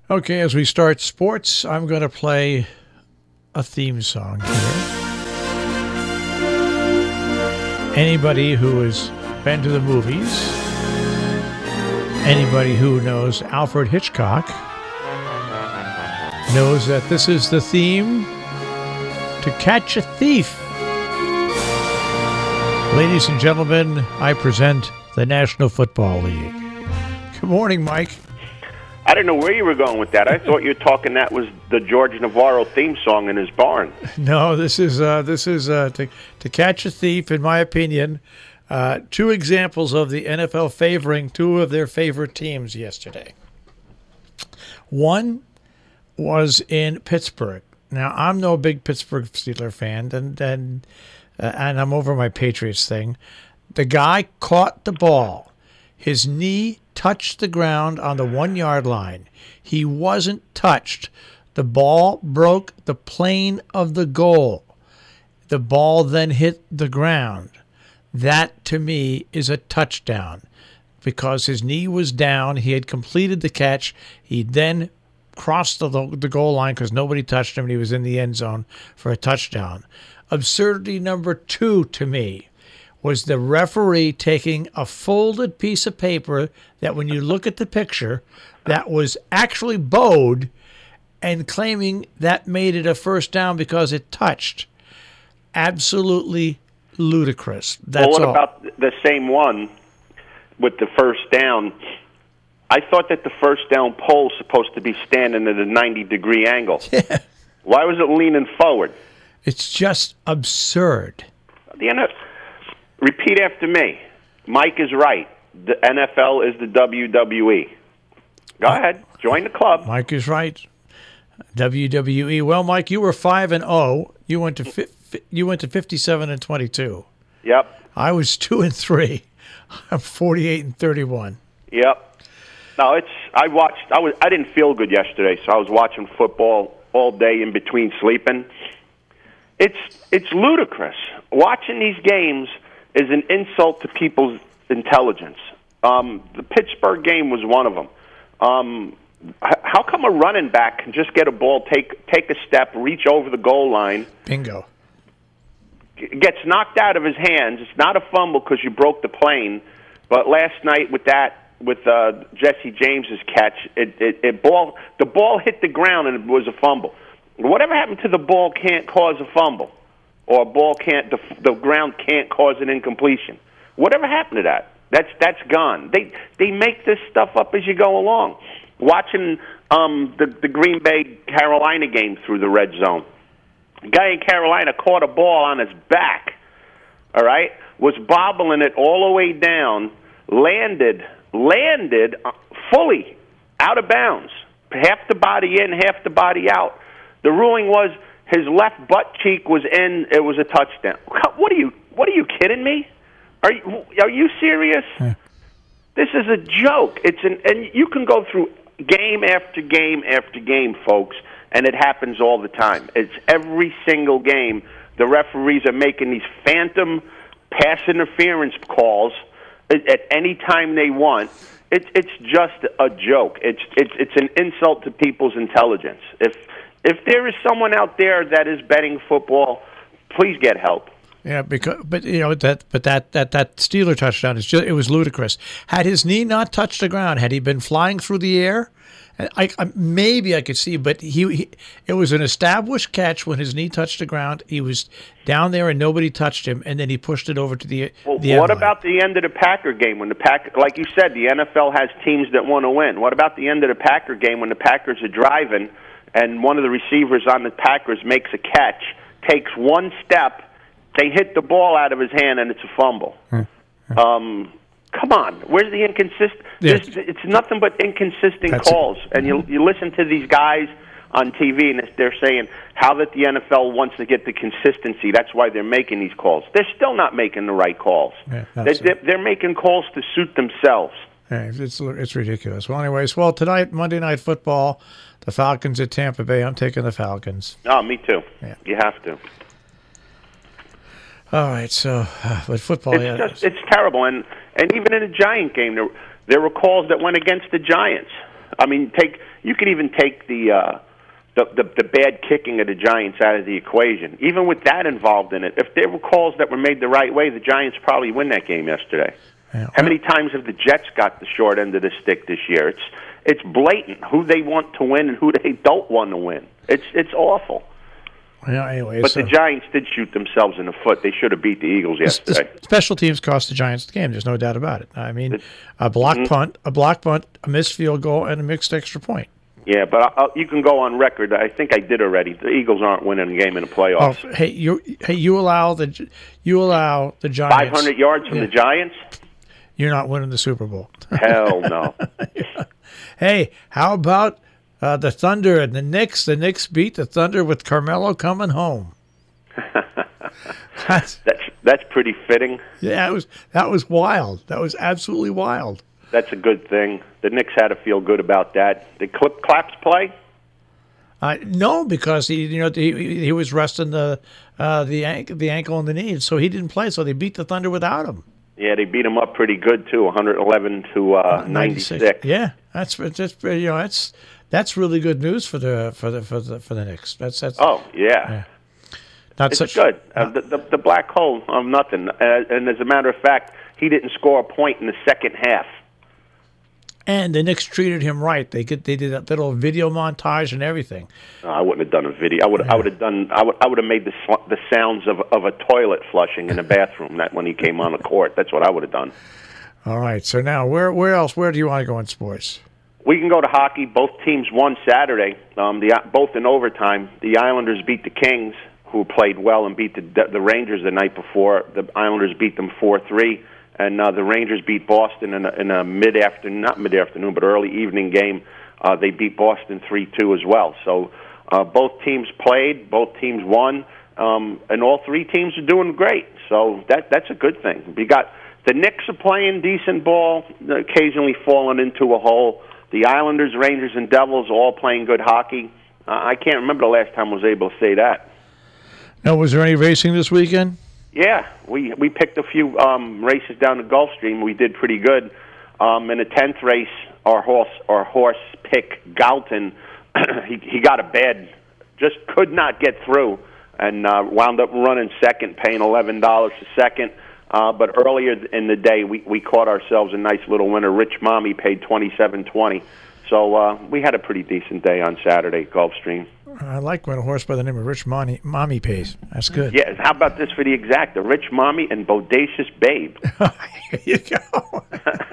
Okay, as we start sports, I'm going to play a theme song here. Anybody who has been to the movies, anybody who knows Alfred Hitchcock, knows that this is the theme to Catch a Thief. Ladies and gentlemen, I present the National Football League. Good morning, Mike. I didn't know where you were going with that. I thought you were talking that was the George Navarro theme song in his barn. No, this is to Catch a Thief. In my opinion, two examples of the NFL favoring two of their favorite teams yesterday. One was in Pittsburgh. Now, I'm no big Pittsburgh Steelers fan, and I'm over my Patriots thing. The guy caught the ball. His knee touched the ground on the 1 yard line. He wasn't touched. The ball broke the plane of the goal. The ball then hit the ground. That, to me, is a touchdown because his knee was down. He had completed the catch. He then crossed the goal line because nobody touched him, and he was in the end zone for a touchdown. Absurdity number two to me was the referee taking a folded piece of paper that when you look at the picture that was actually bowed and claiming that made it a first down because it touched. Absolutely ludicrous. That's well, what all. About the same one with the first down? I thought that the first down pole is supposed to be standing at a 90-degree angle. Yeah. Why was it leaning forward? It's just absurd. Repeat after me. Mike is right. The NFL is the WWE. Go ahead. Join the club. Mike is right. WWE. Well, Mike, you were 5-0. You went to 57-22. Yep. I was 2-3. I'm 48-31. Yep. No, I didn't feel good yesterday, so I was watching football all day in between sleeping. It's ludicrous. Watching these games is an insult to people's intelligence. The Pittsburgh game was one of them. How come a running back can just get a ball, take a step, reach over the goal line? Bingo. Gets knocked out of his hands. It's not a fumble because you broke the plane. But last night with Jesse James's catch, the ball hit the ground and it was a fumble. Whatever happened to the ball can't cause a fumble, or the ground can't cause an incompletion. Whatever happened to that? That's gone. They make this stuff up as you go along. Watching the Green Bay Carolina game through the red zone, a guy in Carolina caught a ball on his back. All right, was bobbling it all the way down, landed fully out of bounds, half the body in, half the body out. The ruling was his left butt cheek was in. It was a touchdown. What are you kidding me? Are you serious? Yeah. This is a joke. And you can go through game after game after game, folks, and it happens all the time. It's every single game. The referees are making these phantom pass interference calls at any time they want. It's just a joke. It's an insult to people's intelligence. If there is someone out there that is betting football, please get help. Yeah, but that Steeler touchdown it was ludicrous. Had his knee not touched the ground, had he been flying through the air, maybe I could see, but it was an established catch when his knee touched the ground. He was down there and nobody touched him, and then he pushed it over to the Well, the what end about the end of the Packer game when like you said, the NFL has teams that want to win? What about the end of the Packer game when the Packers are driving and one of the receivers on the Packers makes a catch, takes one step, they hit the ball out of his hand, and it's a fumble? Come on, where's the inconsistent? Yeah. It's nothing but inconsistent That's calls. And you listen to these guys on TV, and they're saying how that the NFL wants to get the consistency. That's why they're making these calls. They're still not making the right calls. Yeah, they're making calls to suit themselves. Yeah, it's ridiculous. Well, anyways, tonight, Monday Night Football, the Falcons at Tampa Bay. I'm taking the Falcons. Oh, me too. Yeah. You have to. All right, so but football, it's terrible. And even in a Giant game, there were calls that went against the Giants. I mean, you could even take the bad kicking of the Giants out of the equation. Even with that involved in it, if there were calls that were made the right way, the Giants probably win that game yesterday. Yeah. How many times have the Jets got the short end of the stick this year? It's blatant who they want to win and who they don't want to win. It's awful. Yeah, anyway, but the Giants did shoot themselves in the foot. They should have beat the Eagles yesterday. Special teams cost the Giants the game. There's no doubt about it. I mean, a block punt, a missed field goal, and a mixed extra point. Yeah, but you can go on record. I think I did already. The Eagles aren't winning a game in the playoffs. Oh, you allow the Giants 500 yards from the Giants. You're not winning the Super Bowl. Hell no. Yeah. Hey, how about the Thunder and the Knicks? The Knicks beat the Thunder with Carmelo coming home. That's pretty fitting. Yeah, that was wild. That was absolutely wild. That's a good thing. The Knicks had to feel good about that. Did Claps play? No, because he was resting the ankle and the knee, so he didn't play. So they beat the Thunder without him. Yeah, they beat him up pretty good too, 111 to 96. Yeah, that's really good news for the Knicks. That's oh yeah. It's good. The black hole of nothing, and as a matter of fact, he didn't score a point in the second half. And the Knicks treated him right. They did a little video montage and everything. No, I wouldn't have done a video. I would have made the sounds of a toilet flushing in the bathroom when he came on the court. That's what I would have done. All right. So now where else? Where do you want to go in sports? We can go to hockey. Both teams won Saturday. Both in overtime. The Islanders beat the Kings, who played well, and beat the Rangers the night before. The Islanders beat them 4-3. And the Rangers beat Boston in a not mid-afternoon, but early evening game. They beat Boston 3-2 as well. So both teams played, both teams won, and all three teams are doing great. So that's a good thing. We got the Knicks are playing decent ball, occasionally falling into a hole. The Islanders, Rangers, and Devils all playing good hockey. I can't remember the last time I was able to say that. Now, was there any racing this weekend? Yeah, we picked a few races down the Gulfstream. We did pretty good. In the 10th race, our horse pick Galton, he got a bed, just could not get through, and wound up running second, paying $11 a second. But earlier in the day, we caught ourselves a nice little winner. Rich Mommy paid $27.20. So we had a pretty decent day on Saturday at Gulfstream. I like when a horse by the name of Rich Mommy pays. That's good. Yeah, how about this for the exacta? Rich Mommy and Bodacious Babe. Here you go.